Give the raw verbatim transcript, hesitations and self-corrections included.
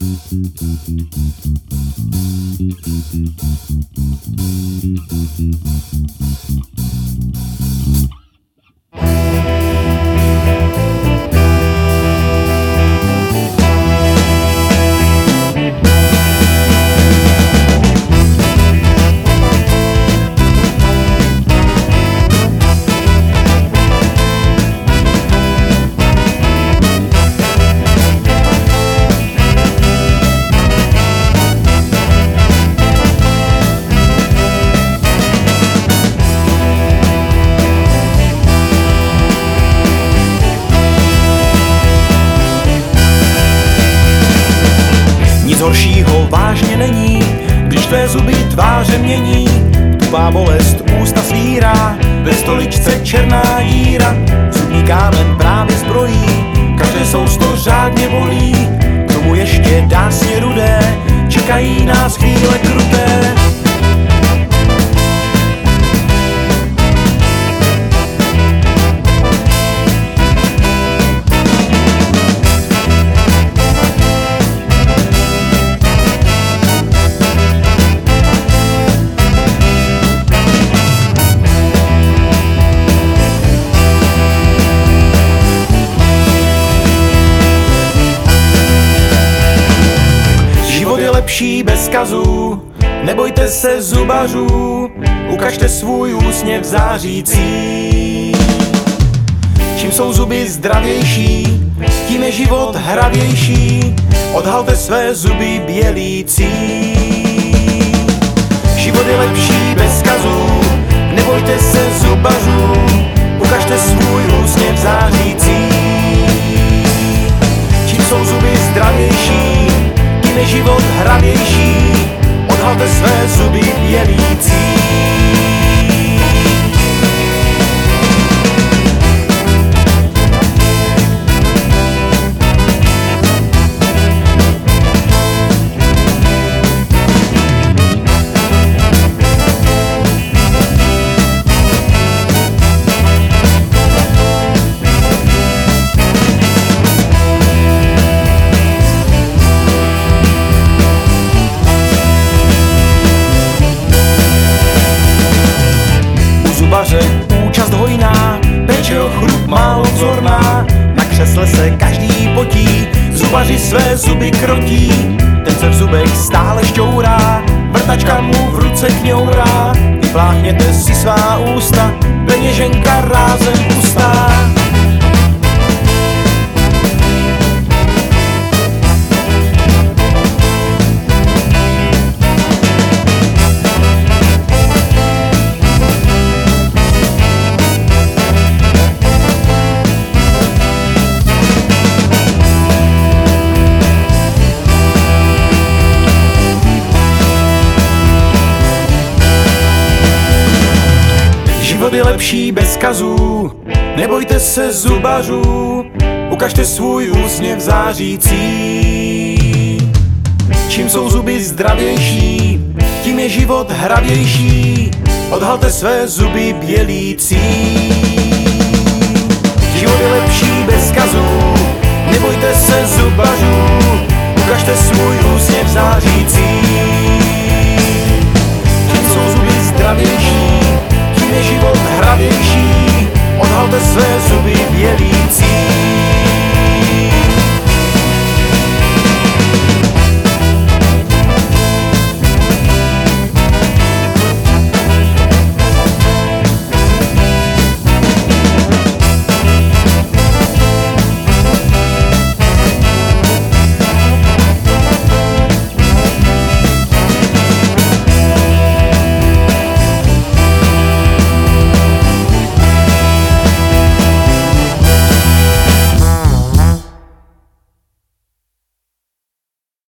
Nic horšího vážně není, když tvé zuby tváře mění. Tupá bolest ústa svírá, ve stoličce černá díra. Zubní kámen právě zbrojí, každé sousto řádně bolí. K tomu ještě dásně rudé, čekají nás chvíle kruté. Lepší bez kazů, nebojte se zubařů, ukažte svůj úsměv zářící. Čím jsou zuby zdravější, tím je život hravější, odhalte své zuby bělící. Život je lepší bez kazů, nebojte se zubařů, ukažte svůj úsměv zářící. Čím jsou zuby zdravější, je život hravější, odhalte své zuby bělící. Účast hojná, péče o chrup málo vzorná, na křesle se každý potí, zubaři své zuby krotí. Ten se v zubech stále šťourá, vrtačka mu v ruce kňourá. Vypláchněte si svá ústa, peněženka rázem hustá. Život je lepší bez kazů, nebojte se zubařů, ukažte svůj úsměv zářící. Čím jsou zuby zdravější, tím je život hravější, odhalte své zuby bělící.